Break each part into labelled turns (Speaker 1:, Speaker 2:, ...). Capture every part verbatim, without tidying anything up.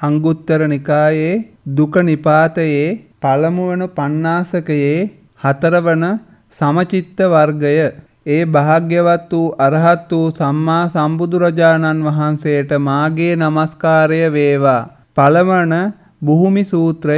Speaker 1: අංගුත්තර නිකායේ දුක නිපාතයේ පළමු වන පඤ්ඤාසකයේ හතරවන සමචිත්ත වර්ගය. ඒ භාග්‍යවත් වූ අරහත් වූ සම්මා සම්බුදුරජාණන් වහන්සේට මාගේ නමස්කාරය වේවා. පළවන බුහුමි සූත්‍රය.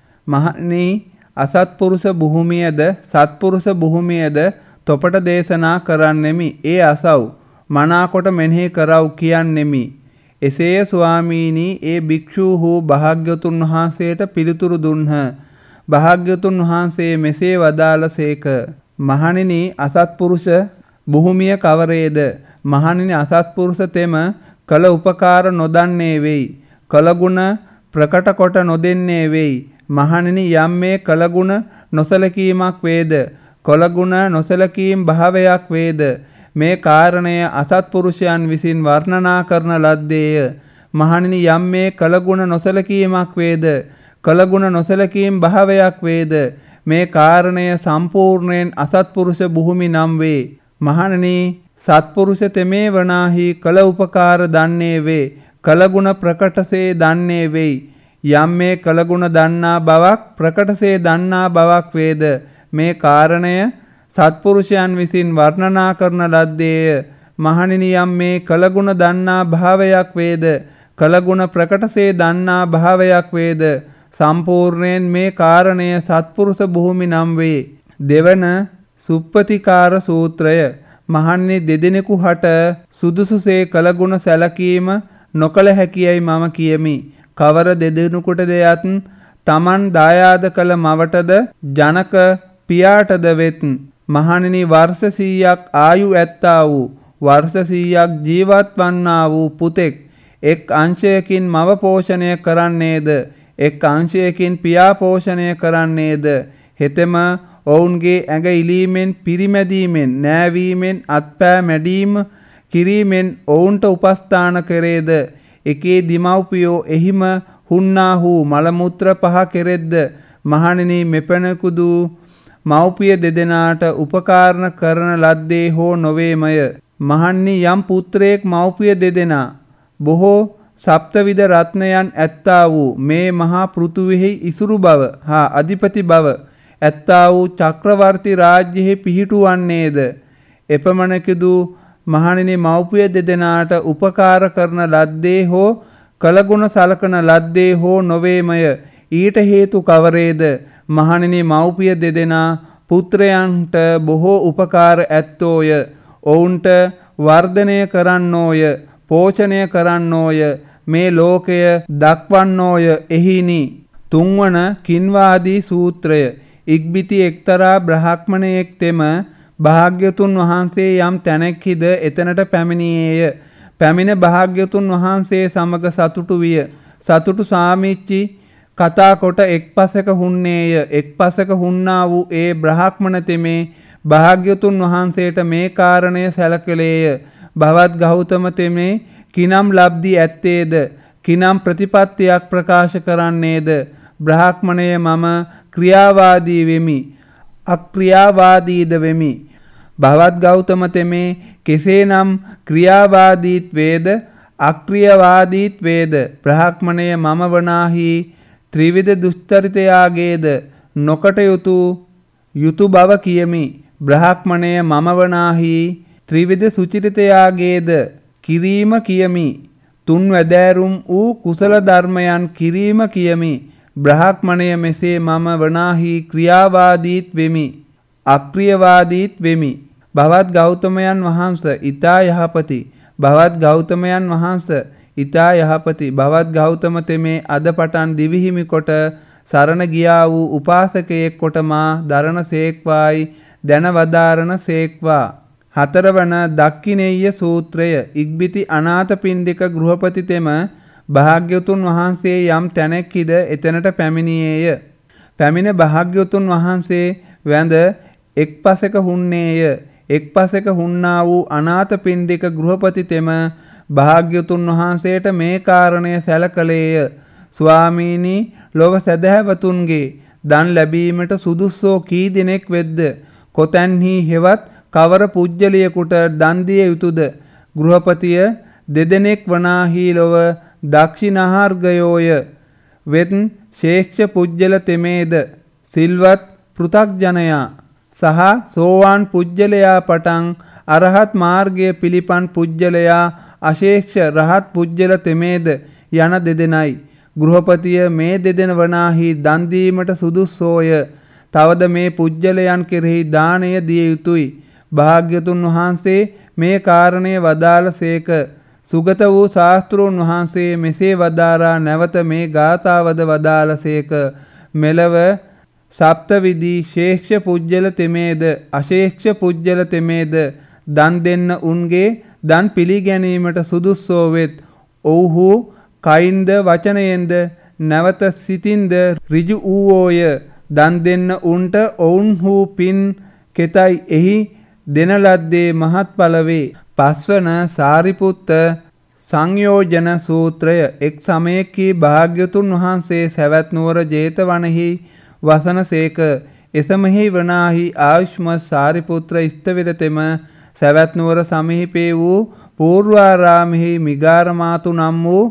Speaker 1: මහණනි, අසත්පුරුෂ බුහුමියද සත්පුරුෂ බුහුමියද තොපට දේශනා කරන්නෙමි. ඒ අසව් මනාකොට මෙනෙහි කරව් කියන්නෙමි. එසේය ස්වාමීනි, ඒ භික්ෂූහු භාග්‍යවතුන් වහන්සේට පිළිතුරු දුන්හ. භාග්‍යවතුන් වහන්සේ මෙසේ වදාළසේක. මහණෙනි, අසත්පුරුෂ බුහුමිය කවරේද? මහණෙනි, අසත්පුරුෂ තෙම කළ උපකාර නොදන්නේ වෙයි. කළගුණ ප්‍රකට කොට නොදෙන්නේ වෙයි. මහණෙනි, යම් මේ කළගුණ නොසලකීමක් වේද? කළගුණ නොසලකීම් භාවයක් වේද? මේ කාරණය අසත්පුරුෂයන් විසින් වර්ණනා කරන ලද්දේය. මහණෙනි, යම් මේ කළගුණ නොසලකීමක් වේද? කළගුණ නොසලකීම් භාවයක් වේද? මේ කාරණය සම්පූර්ණයෙන් අසත්පුරුෂ බුහුමි නම් වේ. මහණෙනි, සත්පුරුෂ තෙමේ වනාහි කළ උපකාර දන්නේ වේ. කළගුණ ප්‍රකටසේ දන්නේ වෙයි. යම් මේ කළගුණ දන්නා බවක් ප්‍රකටසේ දන්නා බවක් වේද? මේ කාරණය සත්පුරුෂයන් විසින් වර්ණනා කරන ලද්දේය. මහණෙනි, යම් මේ කළගුණ දන්නා භාවයක් වේද? කළගුණ ප්‍රකටසේ දන්නා භාවයක් වේද? සම්පූර්ණයෙන් මේ කාරණය සත්පුරුෂ භූමි නම් වේ. දෙවන සුප්පතිකාර සූත්‍රය. මහණෙනි, දෙදෙනෙකු හට සුදුසුසේ කළගුණ සැලකීම නොකළ හැකියයි මම කියමි. කවර දෙදෙනෙකුට දෙයත් තමන් දායාද කළ මවටද ජනක පියාටද වෙත්. මහණෙනි, වර්ෂ සීයක් ආයු ඇත්තා වූ වර්ෂ සීයක් ජීවත් වන්නා වූ පුතෙක් එක් අංශයකින් මව පෝෂණය කරන්නේද? එක් අංශයකින් පියා පෝෂණය කරන්නේද? හෙතෙම ඔවුන්ගේ ඇඟ ඉලීමෙන් පිරිමැදීමෙන් නෑවීමෙන් අත්පෑ මැඩීම කිරීමෙන් ඔවුන්ට උපස්ථාන කරේද? එකේ දිමව්පියෝ එහිම හුන්නාහු මලමුත්‍ර පහ කෙරෙද්ද? මහණෙනි, මෙපැනකුදු මව්පිය දෙදෙනාට උපකාරණ කරන ලද්දේ හෝ නොවේමය. මහණෙනි, යම් පුත්‍රයෙක් මව්පිය දෙදෙනා බොහෝ සප්තවිධ රත්නයන් ඇත්තා වූ මේ මහා පෘථුවිෙහි ඉසුරු බව හා අධිපති බව ඇත්තා වූ චක්‍රවර්ති රාජ්‍යෙහි පිහිටුවන්නේද? එපමණකදු මහණෙනි, මව්පිය දෙදෙනාට උපකාර කරන ලද්දේ හෝ කළගුණ සලකන ලද්දේ හෝ නොවේමය. ඊට හේතු කවරේද? මහණෙනි, මව්පිය දෙදෙනා පුත්‍රයන්ට බොහෝ උපකාර ඇත්තෝය. ඔවුන්ට වර්ධනය කරන්නෝය, පෝෂණය කරන්නෝය, මේ ලෝකය දක්වන්නෝය. එහිනි. තුන්වන කින්වාදී සූත්‍රය. ඉක්බිති එක්තරා බ්‍රහ්මණයෙක් තෙම භාග්‍යතුන් වහන්සේ යම් තැනෙක්හිද එතනට පැමිණියේය. පැමිණ භාග්‍යතුන් වහන්සේ සමග සතුටු විය. සතුටු සාමිච්චි කතා කොට එක් පසක හුන්නේය. එක් පසක හුන්නා වූ ඒ බ්‍රහ්මණ තෙමේ භාග්‍යතුන් වහන්සේට මේ කාරණය සැලකලේය. භවත් ගෞතම තෙමේ කිනම් ලබ්ධි ඇත්තේද? කිනම් ප්‍රතිපත්තියක් ප්‍රකාශ කරන්නේද? බ්‍රහ්මණය, මම ක්‍රියාවාදී වෙමි, අක්‍රියාවාදීද වෙමි. භවත් ගෞතම තෙමේ කෙසේනම් ක්‍රියාවාදීත්වේද අක්‍රියාවාදීත්වේද? බ්‍රහ්මණය, මම වනාහි ත්‍රිවිධ දුස්තරිතයාගේද නොකටයුතු යුතු බව කියමි. බ්‍රහ්මණය, මම වනාහි ත්‍රිවිධ සුචරිතයාගේද කිරීම කියමි. තුන් වැදෑරුම් වූ කුසල ධර්මයන් කිරීම කියමි. බ්‍රහ්මණය, මෙසේ මම වනාහි ක්‍රියාවාදීත් වෙමි, අක්‍රියවාදීත් වෙමි. භවත් ගෞතමයන් වහන්ස ඊතා යහපති. භවත් ගෞතමයන් වහන්ස ඊතා යහපති. භවත් ගෞතම තෙමේ අද පටන් දිවිහිමි කොට සරණ ගියා වූ උපාසකයෙක් කොට මා දරණ සේක්වායි දැන වදාරණ සේක්වා. හතරවන දක්ඛිනේය සූත්‍රය. ඉක්බිති අනාථපිණ්ඩික ගෘහපති තෙම භාග්‍යවතුන් වහන්සේ යම් තැනෙක්හිද එතනට පැමිණියේය. පැමිණ භාග්‍යවතුන් වහන්සේ වැඳ එක් පසක හුන්නේය. එක් පසක හුන්නා වූ අනාථපිණ්ඩික ගෘහපති තෙම භාග්‍යවතුන් වහන්සේට මේ කාරණය සැලකලේය. ස්වාමීනි, ලොව සැදැහැවතුන්ගේ දන් ලැබීමට සුදුස්සෝ කී දෙනෙක් වෙද්ද? කොතැන්හි හෙවත් කවර පුජ්‍යලියෙකුට දන් දිය යුතුද? ගෘහපතිය දෙදෙනෙක් වනාහි ලොව දක්ෂිනාහාර්ගයෝය. වෙත් ශේක්ෂ පුජ්‍යල තෙමේද සිල්වත් පෘථග්ජනයා සහ සෝවාන් පුජ්‍යලයා පටන් අරහත් මාර්ගය පිළිපන් පුජ්‍යලයා අශේක්ෂ රහත් පුජ්‍යල තෙමේද යන දෙදෙනයි. ගෘහපතිය මේ දෙදෙන වනාහි දන් දීමට සුදුස්සෝය. තවද මේ පුජ්‍යලයන් කෙරෙහි දානය දිය යුතුය. භාග්‍යතුන් වහන්සේ මේ කාරණය වදාළසේක. සුගත වූ ශාස්ත්‍රූන් වහන්සේ මෙසේ වදාරා නැවත මේ ගාථාවද වදාළසේක. මෙලව සප්තවිධි ශේක්ෂ පුජ්‍යල තෙමේද අශේක්ෂ පුජ්‍යල තෙමේද දන් දෙන්න උන්ගේ දන් පිළිගැනීමට සුදුස්සෝ වෙත්. ඔව්හු කයින්ද වචනයෙන්ද නැවත සිතින්ද ඍජු වූවෝය. දන් දෙන්න උන්ට ඔවුන්හු පින් කෙතයි එහි දෙන ලද්දේ මහත්ඵල වේ. පස්වන සාරිපුත්ත සංයෝජන සූත්‍රය. එක් සමයකී භාග්‍යතුන් වහන්සේ සවැත් නුවර ජේතවනහි වසනසේක. එසමෙහි වනාහි ආයුෂ්මත් සාරිපුත්‍ර ස්ථවිරතෙම සවැත් නුවර සමීපේ වූ පූර්වාරාමෙහි මිගාරමාතු නම් වූ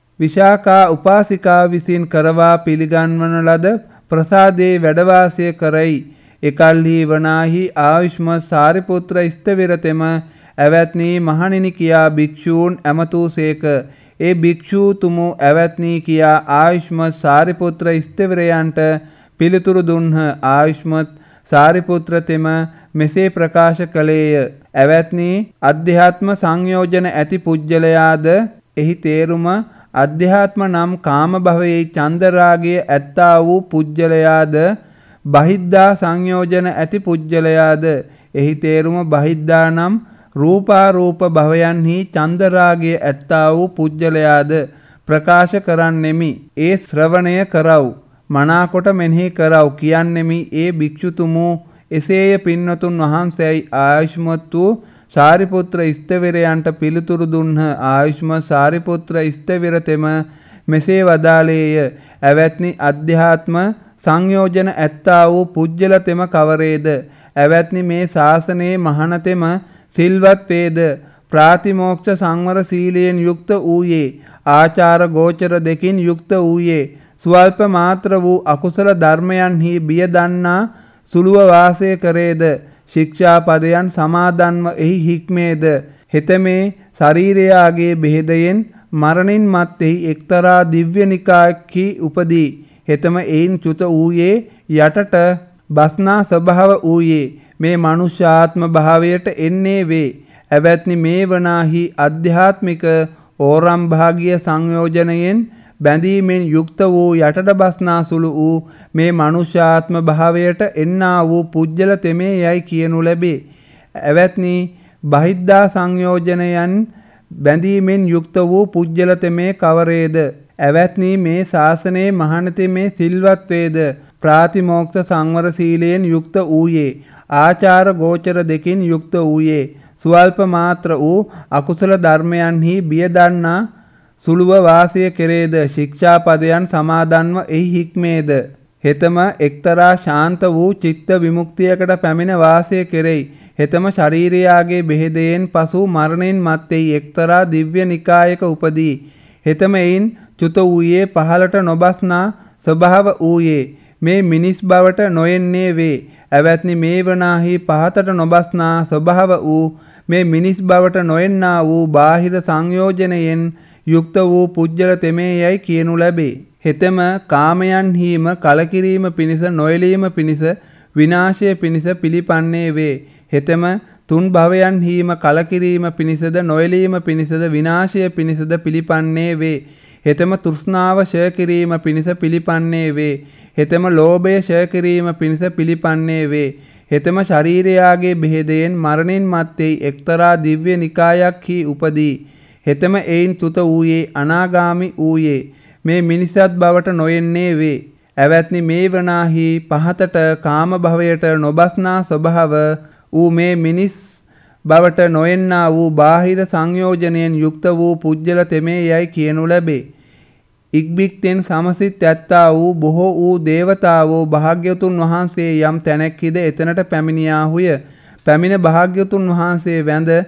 Speaker 1: විශාකා උපාසිකා විසින් කරවා පිළිගන්වන ලද ප්‍රසාදේ වැඩවාසය කරයි. එකල්හි වනාහි ආයුෂ්මත් සාරිපුත්‍ර ස්ථවිරතෙම ඇවැත්නි මහණෙනි කියා භික්ෂූන් ඇමතූසේක. ඒ භික්ෂූතුමු ඇවැත්නි කියා ආයුෂ්මත් සාරිපුත්‍ර ස්ථවිරයන්ට පිළිතුරු දුන්හ. ආයුෂ්මත් සාරිපුත්‍ර තෙම මෙසේ ප්‍රකාශ කළේය. ඇවැත්නි අධ්‍යාත්ම සංයෝජන ඇති පුජ්‍යලයාද එහි තේරුම අධ්‍යාත්ම නම් කාම භවයේ චන්දරාගය ඇත්තා වූ පුජ්‍යලයාද බහිද්ධා සංයෝජන ඇති පුජ්‍යලයාද එහි තේරුම බහිද්ධා නම් රූපාරූප භවයන්හි චන්දරාගය ඇත්තා වූ පුජ්‍යලයාද ප්‍රකාශ කරන්නෙමි. ඒ ශ්‍රවණය කරව් මනාකොට මෙනෙහි කරව් කියන්නෙමි. ඒ භික්ෂුතුමු එසේය පින්නතුන් වහන්සේයි ආයුෂ්මත් වූ සාරිපුත්‍ර ස්ථවිරයන්ට පිළිතුරු දුන්හ. ආයුෂ්මත් සාරිපුත්‍ර ස්ථවිරතෙම මෙසේ වදාළේය. ඇවැත්නි අධ්‍යාත්ම සංයෝජන ඇත්තා වූ පුජ්‍යල තෙම කවරේද? ඇවැත්නි මේ ශාසනයේ මහණතෙම සිල්වත් වේද ප්‍රාතිමෝක්ෂ සංවර සීලයෙන් යුක්ත වූයේ ආචාර ගෝචර දෙකින් යුක්ත වූයේ ස්වල්ප මාත්‍ර වූ අකුසල ධර්මයන්හි බිය දන්නා සුළුව වාසය කරේද ශික්ෂාපදයන් සමාදන්ව එහි හික්මේද හෙතමේ ශරීරයාගේ බෙහෙදයෙන් මරණින් මත්තෙහි එක්තරා දිව්‍ය නිකායකි උපදී. හෙතම එයින් චුත වූයේ යටට බස්නා ස්වභාව වූයේ මේ මනුෂ්‍යාත්ම භාවයට එන්නේ වේ. ඇවැත්නි මේ වනාහි අධ්‍යාත්මික ඕරම් භාගීය සංයෝජනයෙන් බැඳීමෙන් යුක්ත වූ යටට බස්නා සුළු වූ මේ මනුෂ්‍යාත්ම භාවයට එන්නා වූ පුජ්‍යල තෙමේ යයි කියනු ලැබේ. ඇවැත්නි බහිද්ධා සංයෝජනයන් බැඳීමෙන් යුක්ත වූ පුජ්‍යල තෙමේ කවරේද? ඇවැත්නි මේ ශාසනයේ මහණතෙමේ සිල්වත් වේද ප්‍රාතිමෝක්ෂ සංවර සීලයෙන් යුක්ත වූයේ ආචාර ගෝචර දෙකින් යුක්ත වූයේ ස්වල්ප මාත්‍ර වූ අකුසල ධර්මයන්හි බිය දන්නා සුළුව වාසය කෙරේද ශික්ෂාපදයන් සමාදන්ව එහි හික්මේද හෙතම එක්තරා ශාන්ත වූ චිත්ත විමුක්තියකට පැමිණ වාසය කෙරෙයි. හෙතම ශරීරයාගේ බෙහෙදයෙන් පසු මරණයෙන් මත්තෙහි එක්තරා දිව්‍ය නිකායක උපදී. හෙතම එයින් චුත වූයේ පහළට නොබස්නා ස්වභාව වූයේ මේ මිනිස් බවට නොයෙන්නේ වේ. ඇවැත්නි මේ වනාහි පහතට නොබස්නා ස්වභාව වූ මේ මිනිස් බවට නොයෙන්නා වූ බාහිර සංයෝජනයෙන් යුක්ත වූ පුජ්‍යල තෙමේ යයි කියනු ලැබේ. හෙතම කාමයන්හිම කලකිරීම පිණිස නොයලීම පිණිස විනාශය පිණිස පිළිපන්නේ වේ. හෙතම තුන් භවයන්හිම කලකිරීම පිණිසද නොයලීම පිණිසද විනාශය පිණිසද පිළිපන්නේ වේ. හෙතම තෘෂ්ණාව ෂය කිරීම පිණිස පිළිපන්නේ වේ. හෙතම ලෝභය ෂය කිරීම පිණිස පිළිපන්නේ වේ. හෙතම ශරීරයාගේ බෙහෙදයෙන් මරණින් මත්තෙහි එක්තරා දිව්‍ය නිකායක්හි උපදී. හෙතම එයින් තුත වූයේ අනාගාමි වූයේ මේ මිනිසත් බවට නොයෙන්නේ වේ. ඇවැත්නි මේ වනාහි පහතට කාම භවයට නොබස්නා ස්වභාව වූ මේ මිනිස් බවට නොයෙන්නා වූ බාහිර සංයෝජනයෙන් යුක්ත වූ පුජ්‍යල තෙමේ යයි කියනු ලැබේ. ඉක්බික්තෙන් සමසිත ඇත්තා වූ බොහෝ වූ දේවතාවෝ භාග්‍යවතුන් වහන්සේ යම් තැනැක්හිද එතනට පැමිණියාහුය. පැමිණ භාග්‍යවතුන් වහන්සේ වැඳ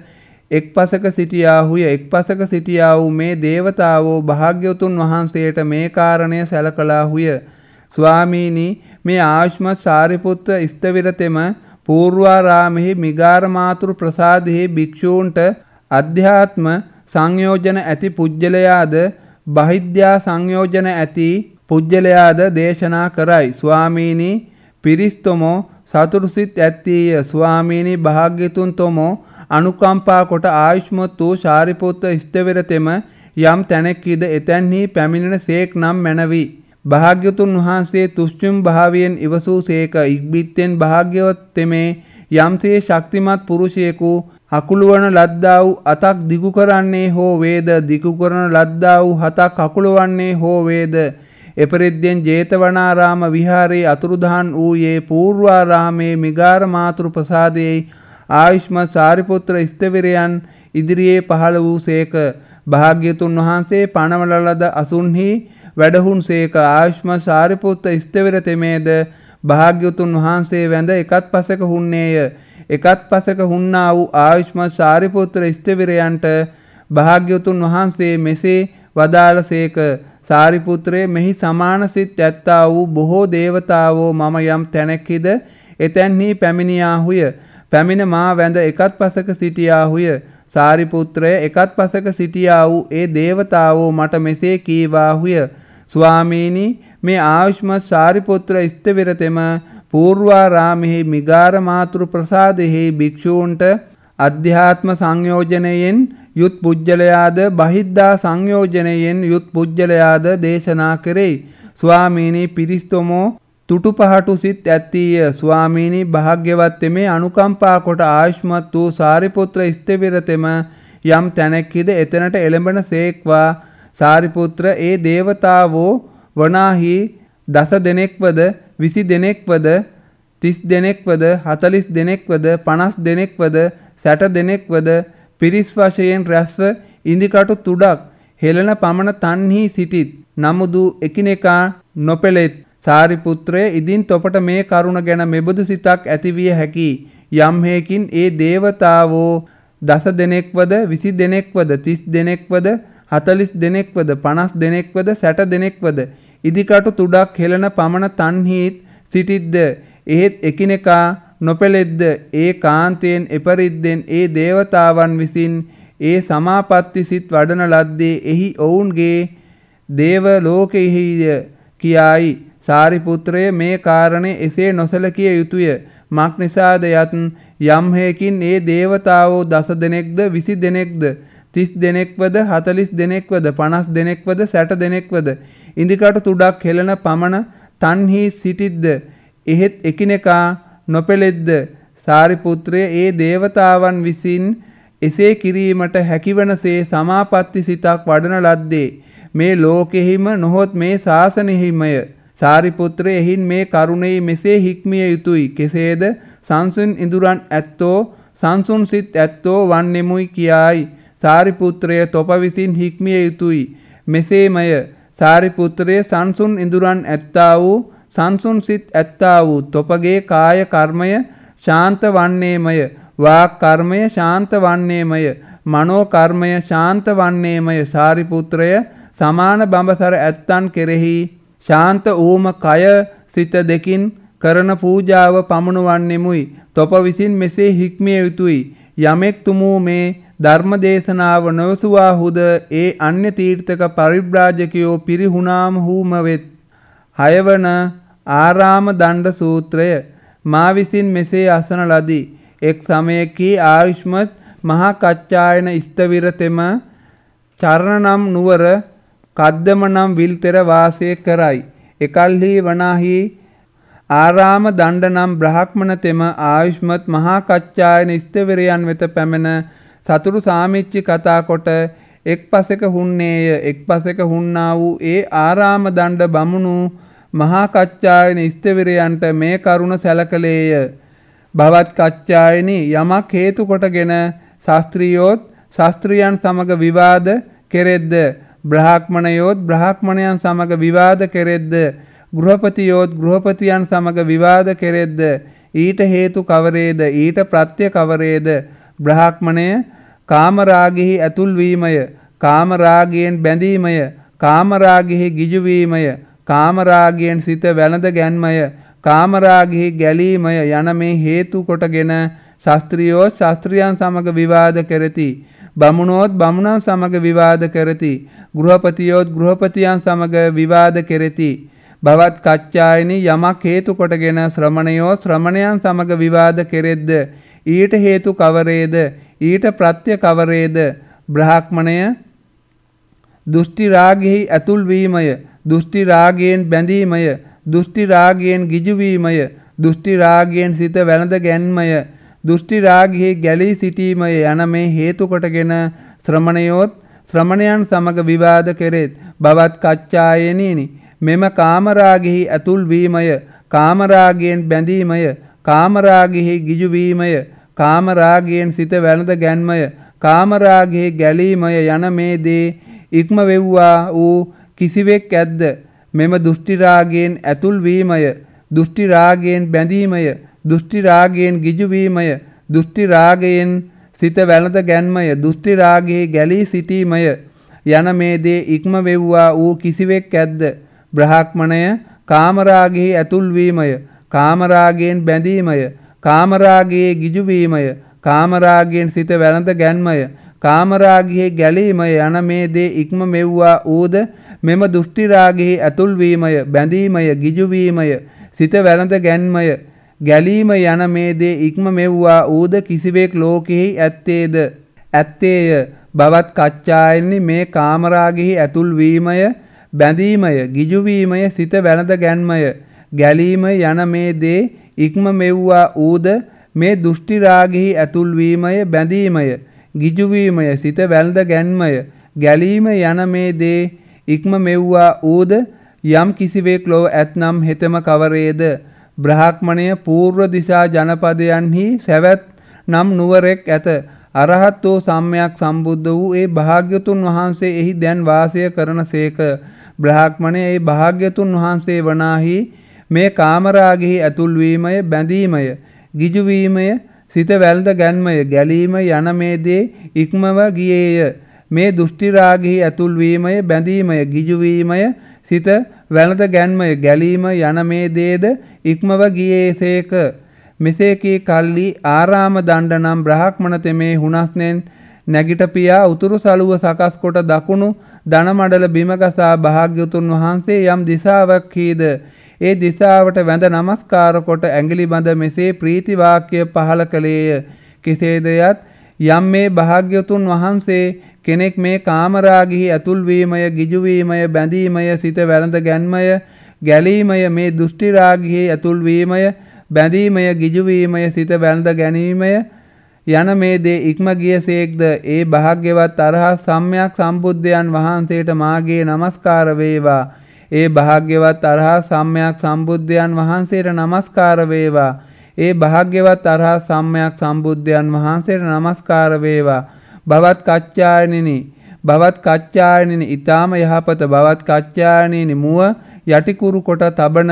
Speaker 1: එක් පසක සිටියාහුය. එක් පසක සිටියා වූ මේ දේවතාවෝ භාග්‍යවතුන් වහන්සේට මේ කාරණය සැලකලාහුය. ස්වාමීනි, මේ ආයුෂ්මත් සාරිපුත්ත ස්ථවිරතෙම පූර්වාරාමෙහි මිගාරමාතුරු ප්‍රසාදෙහි භික්ෂූන්ට අධ්‍යාත්ම සංයෝජන ඇති පුජ්‍යලයාද බහිද්‍යා සංයෝජන ඇති පුජ්‍යලයාද දේශනා කරයි. ස්වාමීනි, පිරිස්තොමෝ සතුරුසිත ඇත්තීය. ස්වාමීනි, භාග්‍යතුන් තොමෝ අනුකම්පා කොට ආයුෂ්මත් වූ සාරිපුත්ත ස්ථවිරතෙම යම් තැනෙක්ද එතැන්හි පැමිණෙන සේක් නම් මැනවි. භාග්‍යතුන් වහන්සේ තුෂ්ඨිම් භාවයෙන් ඉවසූ සේක. ඉක්බිත්තෙන් භාග්‍යවත් තෙමේ යම්සේ ශක්තිමත් පුරුෂයෙකු හකුළුවන ලද්දා වූ අතක් දිගු කරන්නේ හෝ වේද, දිගු කරන ලද්දා වූ හතක් හකුළුවන්නේ හෝ වේද, එපරිද්දෙන් ජේතවනාරාම විහාරයේ අතුරුදහන් වූයේ පූර්වාරාමේ මිගාර මාතෘ ප්‍රසාදයේ ආයුෂ්මත් සාරිපුත්‍ර ස්ථවිරයන් ඉදිරියේ පහළ වූ සේක. භාග්‍යතුන් වහන්සේ පණවල ලද අසුන්හි වැඩහුන් සේක. ආයුෂ්මත් සාරිපුත්ත ස්ථවිර තෙමේද භාග්‍යවතුන් වහන්සේ වැඳ එකත් පසක හුන්නේය. එකත් පසක හුන්නා වූ ආයුෂ්මත් සාරිපුත්‍ර ස්ථවිරයන්ට භාග්‍යවතුන් වහන්සේ මෙසේ වදාළ සේක. සාරිපුත්‍රය, මෙහි සමාන සිත් ඇත්තා වූ බොහෝ දේවතාවෝ මම යම් තැනැක්හිද එතැන්හි පැමිණියාහුය. පැමිණ මා වැඳ එකත් පසක සිටියාහුය. සාරිපුත්‍රය, එකත් පසක සිටියා වූ ඒ දේවතාවෝ මට මෙසේ කීවාහුය. ස්වාමීනි, මේ ආයුෂ්මත් සාරිපුත්‍ර ස්ථවිරතෙම පූර්වාරාමෙහි මිගාර මාතෘ ප්‍රසාදෙහි භික්ෂූන්ට අධ්‍යාත්ම සංයෝජනයෙන් යුත් පුජ්‍යලයාද බහිද්දා සංයෝජනයෙන් යුත් පුජ්‍යලයාද දේශනා කෙරෙයි. ස්වාමීනි, පිරිස්තොමෝ තුටු පහටු සිත් ඇත්තීය. ස්වාමීනි, භාග්‍යවත් තෙමේ අනුකම්පා කොට ආයුෂ්මත් වූ සාරිපුත්‍ර ස්ථවිරතෙම යම් තැනෙක්හිද එතනට එළඹෙන සේක්වා. සාරිපුත්‍ර, ඒ දේවතාවෝ වනාහි දස දෙනෙක්වද විසි දෙනෙක්වද තිස් දෙනෙක්වද හතලිස් දෙනෙක්වද පනස් දෙනෙක්වද සැට දෙනෙක්වද පිරිස් වශයෙන් රැස්ව ඉදිකටු තුඩක් හෙළන පමණ තන්හි සිටිත්. නමුදු එකිනෙකා නොපෙළෙත්. සාරිපුත්‍රය, ඉදින් තොපට මේ කරුණ ගැන මෙබඳු සිතක් ඇතිවිය හැකි. යම් හේකින් ඒ දේවතාවෝ දස දෙනෙක්වද විසි දෙනෙක්වද තිස් දෙනෙක්වද හතලිස් දෙනෙක්වද පනස් දෙනෙක්වද සැට දෙනෙක්වද ඉදිකටු තුඩක් හෙළන පමණ තන්හිත් සිටිද්ද. එහෙත් එකිනෙකා නොපෙළෙද්ද. ඒ කාන්තයෙන් එපරිද්දෙන් ඒ දේවතාවන් විසින් ඒ සමාපatti සිත් වඩන ලද්දේ එහි ඔවුන්ගේ දේව ලෝකෙහිය කියායි. සාරිපුත්‍රය, මේ කාරණේ එසේ නොසලකිය යුතුය. මක් නිසාද යත් යම් හේකින් ඒ දේවතාවෝ දස දෙනෙක්ද විසි දෙනෙක්ද තිස් දෙනෙක්වද හතලිස් දෙනෙක්වද පනස් දෙනෙක්වද සැට දෙනෙක්වද ඉදිකටු තුඩක් හෙළන පමණ තන්හි සිටිද්ද. එහෙත් එකිනෙකා නොපෙළෙද්ද. සාරිපුත්‍රය, ඒ දේවතාවන් විසින් එසේ කිරීමට හැකිවනසේ සමාපatti සිතක් වඩන ලද්දේ මේ ලෝකෙහිම නොහොත් මේ ශාසනයෙහිමය. සාරිපුත්‍රය, එහින් මේ කරුණෙහි මෙසේ හික්මිය යුතුයි. කෙසේද? සංසුන් ඉඳුරන් ඇත්තෝ සංසුන් සිත් ඇත්තෝ වන්නෙමුයි කියායි. සාරිපුත්‍රය, තොප විසින් හික්මිය යුතුයි. මෙසේමය. සාරිපුත්‍රය, සංසුන් ඉඳුරන් ඇත්තා වූ සංසුන් සිත් ඇත්තා වූ තොපගේ කාය කර්මය ශාන්ත වන්නේමය. වාක් කර්මය ශාන්ත වන්නේමය. මනෝ කර්මය ශාන්ත වන්නේමය. සාරිපුත්‍රය, සමාන බඹසර ඇත්තන් කෙරෙහි ශාන්ත වූම කය සිත දෙකින් කරන පූජාව පමුණුවන්නෙමුයි. තොප විසින් මෙසේ හික්මිය යුතුයි. යමෙක් තුමූ මේ ධර්ම දේශනාව නොවසුවාහුද ඒ අන්‍ය තීර්ථක පරිබ්‍රාජකයෝ පිරිහුණාම හූම වෙත්. හයවන ආරාම දණ්ඩ සූත්‍රය. මා විසින් මෙසේ අසන ලදී. එක් සමයකී ආයුෂ්මත් මහා කච්චායන ස්ථවිරතෙම චරණ නම් නුවර කද්දම නම් විල්තෙර වාසය කරයි. එකල්හි වනාහි ආරාම දණ්ඩ නම් බ්‍රහ්මණ තෙම ආයුෂ්මත් මහා කච්චායන ස්ථවිරයන් වෙත පැමිණ සතුරු සාමිච්චි කතා කොට එක් පසක හුන්නේය. එක් පසක හුන්නා වූ ඒ ආරාම දණ්ඩ බමුණු මහා කච්චායන ස්ථවිරයන්ට මේ කරුණ සැලකලේය. භවත් කච්චායනි, යමක් හේතු කොටගෙන ශාස්ත්‍රියෝත් ශාස්ත්‍රියන් සමග විවාද කෙරෙද්ද, බ්‍රාහ්මණයෝත් බ්‍රාහ්මණයන් සමග විවාද කෙරෙද්ද, ගෘහපතියෝත් ගෘහපතියන් සමග විවාද කෙරෙද්ද, ඊට හේතු කවරේද ඊට ප්‍රත්‍ය කවරේද? බ්‍රාහ්මණය කාමරාගෙහි ඇතුල් වීමය, කාමරාගයෙන් බැඳීමය, කාමරාගෙහි ගිජු වීමය, කාමරාගයෙන් සිත වැළඳ ගැන්මය, කාමරාගෙහි ගැලීමය යන මේ හේතු කොටගෙන ශාස්ත්‍රියෝ ශාස්ත්‍රියයන් සමග විවාද කරති. බමුණෝත් බමුණන් සමග විවාද කරති. ගෘහපතියෝත් ගෘහපතියන් සමග විවාද කරති. භවත් කච්චායනි යමක් හේතු කොටගෙන ශ්‍රමණයෝ ශ්‍රමණයන් සමග විවාද කෙරෙද්ද ඊට හේතු කවරේද? ඊට ප්‍රත්‍ය කවරේද? බ්‍රාහ්මණය දුෂ්ටි රාගෙහි ඇතුල් වීමය, දුෂ්ටි රාගයෙන් බැඳීමය, දුෂ්ටි රාගයෙන් ගිජු වීමය, දුෂ්ටි රාගයෙන් සිත වැළඳ ගැන්මය, දුෂ්ටි රාගෙහි ගැලී සිටීමය යන මේ හේතු කොටගෙන ශ්‍රමණයෝත් ශ්‍රමණයන් සමග විවාද කෙරෙත්. භවත් කච්චායනීනි මෙම කාමරාගෙහි ඇතුල් වීමය, කාමරාගයෙන් බැඳීමය, කාමරාගෙහි ගිජු වීමය, කාමරාගයෙන් සිත වැළඳ ගැන්මය, කාමරාගෙහි ගැලීමය යන මේ දේ ඉක්ම වෙව්වා වූ කිසිවෙක් ඇද්ද? මෙම දුෂ්ටි රාගයෙන් ඇතුල් වීමය, දුෂ්ටි රාගයෙන් බැඳීමය, දුෂ්ටි රාගයෙන් ගිජු වීමය, දුෂ්ටි රාගයෙන් සිත වැළඳ ගැන්මය, දුෂ්ටි රාගෙහි ගැලී සිටීමය යන මේ දේ ඉක්ම වෙව්වා වූ කිසිවෙක් ඇද්ද? බ්‍රාහ්මණය කාමරාගෙහි ඇතුල් වීමය, කාමරාගයෙන් බැඳීමය, කාමරාගයේ ගිජු වීමය, කාමරාගයෙන් සිත වැළඳ ගැන්මය, කාමරාගෙහි ගැලීමය යන මේ දේ ඉක්ම මෙව්වා ඌද මෙම දුෂ්ටි රාගෙහි ඇතුල් වීමය, බැඳීමය, ගිජු වීමය, සිත වැළඳ ගැන්මය, ගැලීම යන මේ දේ ඉක්ම මෙව්වා ඌද කිසිවෙක් ලෝකෙහි ඇත්තේද? ඇත්තේය. භවත් කච්චායනි මේ කාමරාගෙහි ඇතුල් වීමය, බැඳීමය, ගිජු වීමය, සිත වැළඳ ගැන්මය, ගැලීම යන මේ දේ ඉක්ම මෙව්වා ඌද මේ දුෂ්ටි රාගෙහි ඇතුල් වීමය, බැඳීමය, ගිජු වීමය, සිත වැළඳ ගැන්මය, ගැලීම යන මේ දේ ඉක්ම මෙව්වා ඌද යම් කිසිවෙක් ලොව ඇතනම් හෙතම කවරේද? බ්‍රාහ්මණය පූර්ව දිසා ජනපදයන්හි සැවැත් නම් නුවරෙක් ඇත. අරහත් වූ සම්මයක් සම්බුද්ධ වූ ඒ භාග්‍යතුන් වහන්සේ එහි දැන් වාසය කරන සේක. බ්‍රාහ්මණය ඒ භාග්‍යතුන් වහන්සේ වනාහි මේ කාමරාගෙහි ඇතුල් වීමය, බැඳීමය, ගිජු වීමය, සිත වැළඳ ගැන්මය, ගැලීම යන මේ දේ ඉක්මව ගියේය. මේ දුෂ්ටි රාගෙහි ඇතුල් වීමය, බැඳීමය, ගිජු වීමය, සිත වැළඳ ගැන්මය, ගැලීම යන මේ දේද ඉක්මව ගියේසේක. මෙසේ කී කල්ලි ආරාම දණ්ඩ නම් බ්‍රාහ්මණ තෙමේ හුනස්නෙන් නැගිට පියා උතුරු සළුව සකස් කොට දකුණු දනමඩල බිම ගසා භාග්‍යවතුන් වහන්සේ යම් දිසාවක් කීද ඒ දිසාවට වැඳ නමස්කාර කොට ඇඟිලි බඳ මෙසේ ප්‍රීති වාක්‍ය පහල කළේය. කෙසේද යත් යම් මේ භාග්‍යවතුන් වහන්සේ කෙනෙක් මේ කාමරාගෙහි ඇතුල් වීමය, ගිජු වීමය, බැඳීමය, සිත වැළඳ ගැන්මය, ගැලීමය, මේ දුෂ්ටි රාගෙහි ඇතුල් වීමය, බැඳීමය, ගිජු වීමය, සිත වැළඳ ගැනීමය යන මේ දේ ඉක්ම ගියසේක්ද ඒ භාග්‍යවත් අරහත් සම්්‍යක් සම්බුද්ධයන් වහන්සේට මාගේ නමස්කාර වේවා. ඒ භාග්‍යවත් අරහත් සම්්‍යක් සම්බුද්ධයන් වහන්සේට නමස්කාර වේවා. ඒ භාග්‍යවත් අරහත් සම්්‍යක් සම්බුද්ධයන් වහන්සේට නමස්කාර වේවා. භවත් කච්චායනිනි භවත් කච්චායනිනි ඊ타ම යහපත භවත් කච්චායනිනි මුව යටිකුරු කොට තබන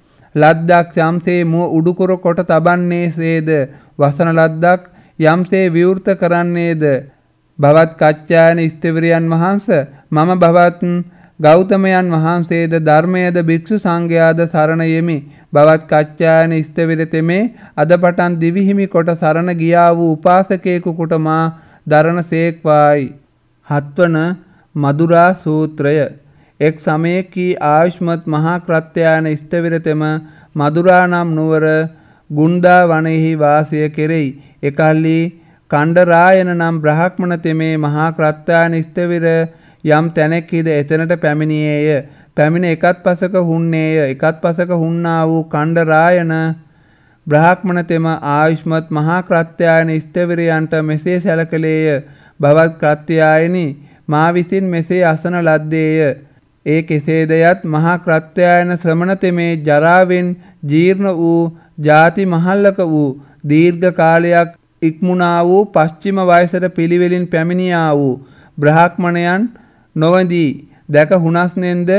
Speaker 1: ලද්දක් යම්සේ මුව උඩුකුර කොට තබන්නේසේද වසන ලද්දක් යම්සේ විවෘත කරන්නේද භවත් කච්චායන ස්ථවිරයන් වහන්ස මම භවත් ගෞතමයන් වහන්සේද ධර්මයේද භික්ෂු සංඝයාද සරණ යෙමි. භවත් කච්චායන ස්ථවිර තෙමේ අද පටන් දිවිහිමි කොට සරණ ගියා වූ උපාසකයෙකු කොට මා දරණ සේක්වායි. හත්වන මදුරා සූත්‍රය. එක් සමයකී ආයුෂ්මත් මහා ක්‍රත්‍යයන ස්ථවිරතෙම මදුරා නම් නුවර ගුණ්ඩා වනයෙහි වාසය කෙරෙයි. එකල්හි කණ්ඩරායන නම් බ්‍රාහ්මණ තෙමේ මහා ක්‍රත්‍යයන ස්ථවිර යම් තැනෙක්හිද එතනට පැමිණියේය. පැමිණ එකත් පසක හුන්නේය. එකත් පසක හුන්නා වූ කණ්ඩරායන බ්‍රාහ්මණ තෙම ආයුෂ්මත් මහා ක්‍රත්‍යයන ස්ථවිරයන්ට මෙසේ සැලකලේය. භවත් ක්‍රත්‍යයනි මා විසින් මෙසේ අසන ලද්දේය. ඒ කෙසේද යත් මහා ක්‍රත්‍යයන ශ්‍රමණ තෙමේ ජරාවෙන් ජීර්ණ වූ ජාති මහල්ලක වූ දීර්ඝ කාලයක් ඉක්මුණා වූ පශ්චිම වයසට පිළිවෙලින් පැමිණියා වූ බ්‍රාහ්මණයන් නොවදී දැක හුනස්නෙන්ද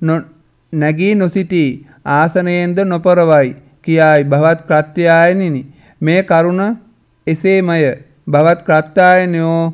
Speaker 1: නැගී නොසිටී ආසනයෙන්ද නොපරවයි කියායි. භවත් ක්‍රත්‍යයනිනි මේ කරුණ එසේමය. භවත් ක්‍රත්‍යයනෝ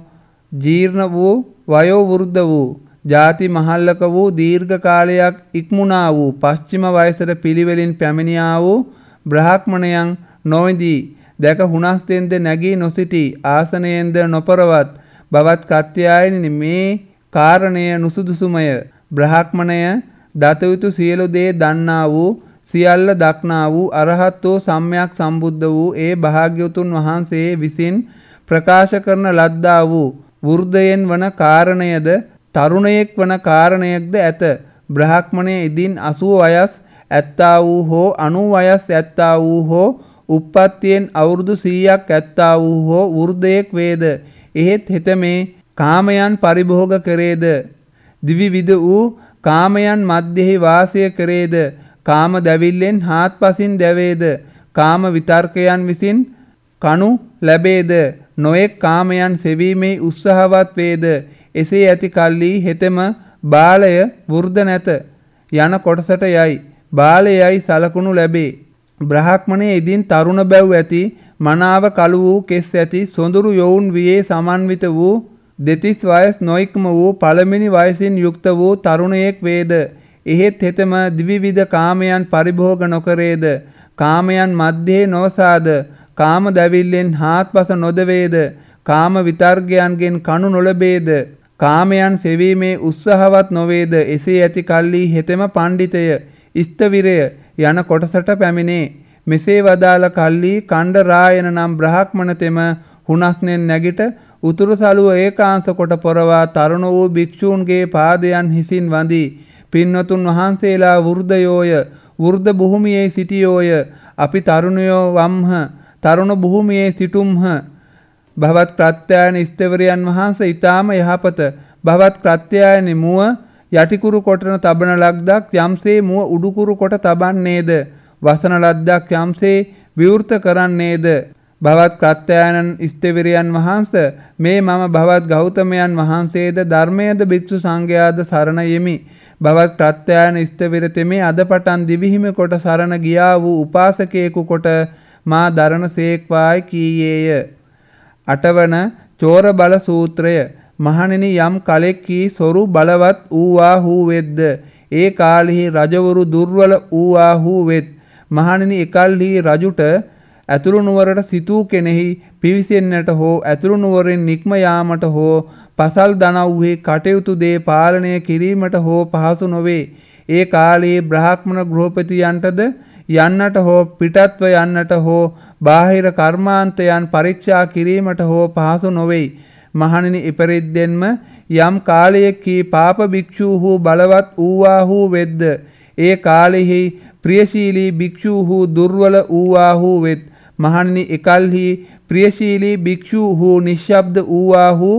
Speaker 1: ජීර්ණ වූ වයෝ වෘද්ධ වූ ජාති මහල්ලක වූ දීර්ඝ කාලයක් ඉක්මුණා වූ පශ්චිම වයසට පිළිවෙලින් පැමිණියා වූ බ්‍රාහ්මණයන් නොවිදී දැක හුනස්තෙන්ද නැගී නොසිටි ආසනයෙන්ද නොපරවත් බවත් කත්යායනි මේ කාරණය නුසුදුසුමය. බ්‍රාහ්මණය දතයුතු සියලු දේ දන්නා වූ සියල්ල දක්නා වූ අරහත් වූ සම්්‍යක් සම්බුද්ධ වූ ඒ භාග්‍යවතුන් වහන්සේ විසින් ප්‍රකාශ කරන ලද්දා වූ වෘද්ධයෙන් වන කාරණයද තරුණයෙක් වන කාරණයක්ද ඇත. බ්‍රාහ්මණය ඉදින් අසූ වයස් ඇත්තා වූ හෝ අනූ වයස් ඇත්තා වූ හෝ උප්පත්තියෙන් අවුරුදු සීයක් ඇත්තා වූ හෝ වෘද්ධයෙක් වේද. එහෙත් හෙතමේ කාමයන් පරිභෝග කරේද දිවිවිද වූ කාමයන් මධ්‍යෙහි වාසය කරේද කාම දැවිල්ලෙන් හාත්පසින් දැවේද කාම විතර්කයන් විසින් කණු ලැබේද නොයෙක් කාමයන් සෙවීමේ උත්සාහවත් වේද. එසේ ඇති කල්ලි හෙතෙම බාලය වෘද්ධ නැත යන කොටසට යයි බාලයයි සලකුණු ලැබේ. බ්‍රාහ්මණය ඉදින් තරුණ බැව් ඇති මනාව කළු වූ කෙස් ඇති සොඳුරු යොවුන් වියේ සමන්විත වූ දෙතිස් වයස් නොයික්ම වූ පළමිනි වයසින් යුක්ත වූ තරුණයෙක් වේද. එහෙත් හෙතම දිවිවිධ කාමයන් පරිභෝග නොකරේද කාමයන් මධ්‍යේ නොවසාද කාම දැවිල්ලෙන් හාත්පස නොදවේද කාම විතර්කයන්ගෙන් කණු නොලබේද කාමයන් සෙවීමේ උත්සාහවත් නොවේද. එසේ ඇති කල්ලි හෙතෙම පණ්ඩිතය ස්තවිරය යන කොටසට පැමිණේ. මෙසේ වදාළ කල්ලි කණ්ඩ රායන නම් බ්‍රාහ්මණතෙම හුනස්නෙන් නැගිට උතුරු සළුව ඒකාංශ කොට පොරවා තරුණ වූ භික්ෂූන්ගේ පාදයන් හිසින් වඳී පින්වතුන් වහන්සේලා වෘද්ධයෝය වෘද්ධ භූමියේ සිටියෝය අපි තරුණයෝ වම්හ තරුණ භූමියේ සිටුම්හ. භවත් ප්‍රත්‍යායන ස්තවරයන් වහන්සේ ඊටාම යහපත භවත් ප්‍රත්‍යායනි මුව යටිකුරු කොටන තබන ලද්දක් යම්සේ මුව උඩුකුරු කොට තබන්නේද වසන ලද්දක් යම්සේ විවෘත කරන්නේද. භවත් ප්‍රත්‍යායනන් ස්තවරයන් වහන්ස මේ මම භවත් ගෞතමයන් වහන්සේද ධර්මයේද භික්ෂු සංඝයාද සරණ යෙමි. භවත් ප්‍රත්‍යායන ස්තවිර තෙමේ අද පටන් දිවිහිම කොට සරණ ගියා වූ උපාසකයෙකු කොට මා දරණ සේක්වායි කීයේය. අටවන චෝර බල සූත්‍රය. මහණෙනි යම් කලෙක් කී සොරු බලවත් වූවා හූ වෙද්ද ඒ කාලෙහි රජවරු දුර්වල වූවා හූ වෙත්. මහණෙනි එකල්හි රජුට ඇතුළු නුවරට සිතූ කෙනෙහි පිවිසෙන්නට හෝ ඇතුළු නුවරින් නික්ම යාමට හෝ පසල් දනව්හි කටයුතු දේ පාලනය කිරීමට හෝ පහසු නොවේ. ඒ කාලයේ බ්‍රාහ්මණ ගෘහපතියන්ටද යන්නට හෝ පිටත්ව යන්නට හෝ බාහිර කර්මාන්තයන් පරීක්ෂා කිරීමට හෝ පහසු නොවේ. මහණෙනි ඉපරිද්දෙන්ම යම් කාලයකී පාප භික්ෂූහු බලවත් වූවාහු වෙද්ද ඒ කාලෙහි ප්‍රියශීලී භික්ෂූහු දුර්වල වූවාහු වෙත්. මහණෙනි එකල්හි ප්‍රියශීලී භික්ෂූහු නිශ්ශබ්ද වූවාහු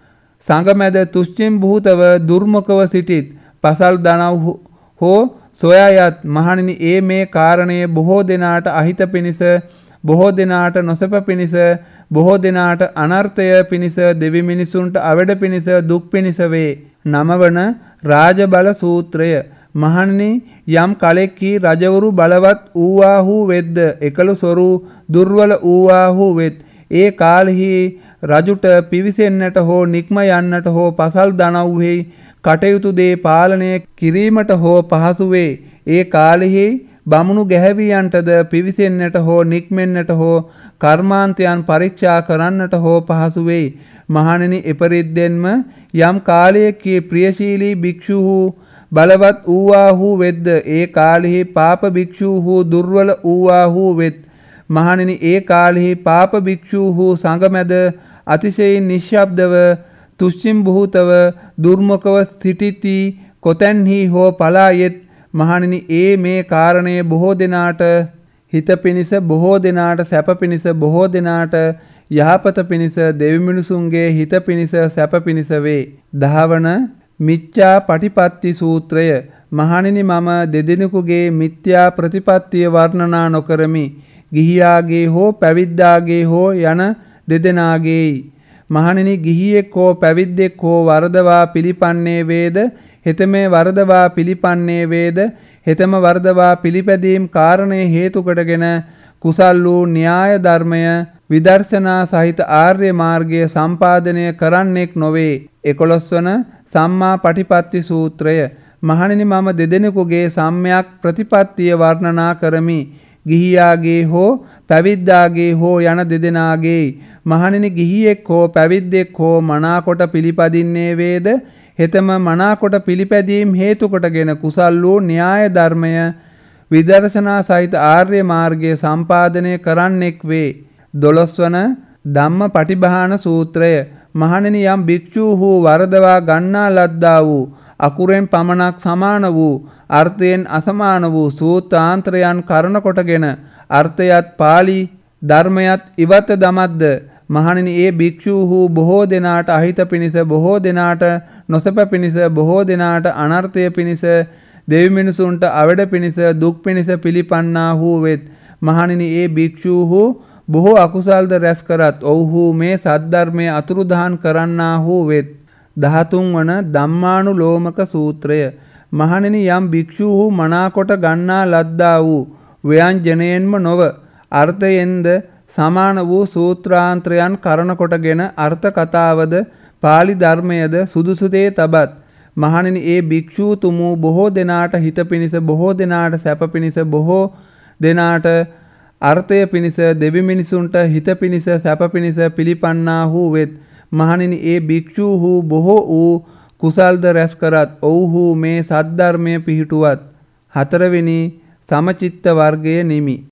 Speaker 1: සංගමැද තුෂ්චිම් භූතව දුර්මුඛව සිටිත් පසල් දනව් හෝ සොයායත්. මහණෙනි ඒ මේ කාරණය බොහෝ දෙනාට අහිත පිණිස බොහෝ දෙනාට නොසප පිණිස බොහෝ දෙනාට අනර්ථය පිණිස දෙවි මිනිසුන්ට අවඩ පිණිස දුක් පිණිස වේ. නමවන රාජබල සූත්‍රය. මහණෙනි යම් කලෙක්කී රජවරු බලවත් වූවාහු වෙද්ද එකලු සොරු දුර්වල වූවාහු වෙත්. ඒ කාලෙහි රජුට පිවිසෙන්නට හෝ නික්ම යන්නට හෝ පසල් දනව්හි කටයුතු දේ පාලනය කිරීමට හෝ පහසු වේ. ඒ කාලෙහි බමුණු ගැහැවියන්ටද පිවිසෙන්නට හෝ නික්මෙන්නට හෝ කර්මාන්තයන් පරීක්ෂා කරන්නට හෝ පහසු වෙයි. මහණෙනි එපරිද්දෙන්ම යම් කාලයකී ප්‍රියශීලී භික්ෂූහු බලවත් වූවාහු වෙද්ද ඒ කාලෙහි පාප භික්ෂූහු දුර්වල වූවාහු වෙත්. මහණෙනි ඒ කාලෙහි පාප භික්ෂූහු සංගමැද අතිශයින් නිශ්ශබ්දව තුෂ්චිම් භූතව දුර්මුඛව සිටිති කොතැන්හි හෝ පලායෙත්. මහණෙනි ඒ මේ කාරණය බොහෝ දෙනාට හිත පිණිස බොහෝ දෙනාට සැප පිණිස බොහෝ දෙනාට යහපත පිණිස දෙවි මිනිසුන්ගේ හිත පිණිස සැප පිණිස වේ. දහවන මිච්ඡා පටිපත්ති සූත්‍රය. මහණෙනි මම දෙදෙනෙකුගේ මිත්‍යා ප්‍රතිපත්තිය වර්ණනා නොකරමි. ගිහියාගේ හෝ පැවිද්දාගේ හෝ යන දෙදෙනාගේයි. මහණෙනි ගිහියෙක් හෝ පැවිද්දෙක් හෝ වරදවා පිළිපන්නේ වේද හෙතෙමේ වරදවා පිළිපන්නේ වේද හෙතම වරදවා පිළිපැදීම් කාරණේ හේතු කොටගෙන කුසල් වූ න්‍යාය ධර්මය විදර්ශනා සහිත ආර්ය මාර්ගය සම්පාදනය කරන්නෙක් නොවේ. එකොළොස් වන සම්මා පටිපatti සූත්‍රය. මහණෙනි මම දෙදෙනෙකුගේ සම්‍යක් ප්‍රතිපත්තිය වර්ණනා කරමි. ගිහියාගේ හෝ පැවිද්දාගේ හෝ යන දෙදෙනාගේ. මහණෙනි ගිහියෙක් හෝ පැවිද්දෙක් හෝ මනාකොට පිළිපදින්නේ වේද? හෙතම මනාකොට පිළිපැදීම් හේතු කොටගෙන කුසල් වූ න්‍යාය ධර්මය විදර්ශනා සහිත ආර්ය මාර්ගය සම්පාදනය කරන්නෙක් වේ. දොළොස් වන ධම්ම පටිභාන සූත්‍රය. මහණෙනි යම් භික්ෂූහු වරදවා ගන්නා ලද්දා වූ අකුරෙන් පමණක් සමාන වූ අර්ථයෙන් අසමාන වූ සූත්‍රාන්තරයන් කරන කොටගෙන අර්ථයත් පාළි ධර්මයත් ඉවත දමද්ද මහණෙනි ඒ භික්ෂූහු බොහෝ දෙනාට අහිත පිණිස බොහෝ දෙනාට නොසප පිණිස බොහෝ දෙනාට අනර්ථය පිණිස දෙවි මිනිසුන්ට අවඩ පිණිස දුක් පිණිස පිළිපන්නා වූ වෙත්. මහණෙනි ඒ භික්ෂූහු බොහෝ අකුසල්ද රැස් කරත් ඔව්හු මේ සද්ධර්මයේ අතුරුදහන් කරන්නා වූ වෙත්. දහතුන් වන ධම්මානුලෝමක සූත්‍රය. මහණෙනි යම් භික්ෂූහු මනාකොට ගන්නා ලද්දා වූ ව්‍යංජනයෙන්ම නොව අර්ථයෙන්ද සමාන වූ සූත්‍රාන්තරයන් කරන කොටගෙන අර්ථ කතාවද පාළි ධර්මයද සුදුසුදේ තබත්. මහණෙනි ඒ භික්ෂූ තුමු බොහෝ දෙනාට හිත පිණිස බොහෝ දෙනාට සැප පිණිස බොහෝ දෙනාට අර්ථය පිණිස දෙවි මිනිසුන්ට හිත පිණිස සැප පිණිස පිළිපන්නා වූ වෙත්. මහණෙනි ඒ භික්ෂූහු බොහෝ වූ කුසල්ද රැස් කරත් ඔව්හු මේ සද්ධර්මය පිහිටුවත්. හතරවෙනි සමචිත්ත වර්ගය නිමි.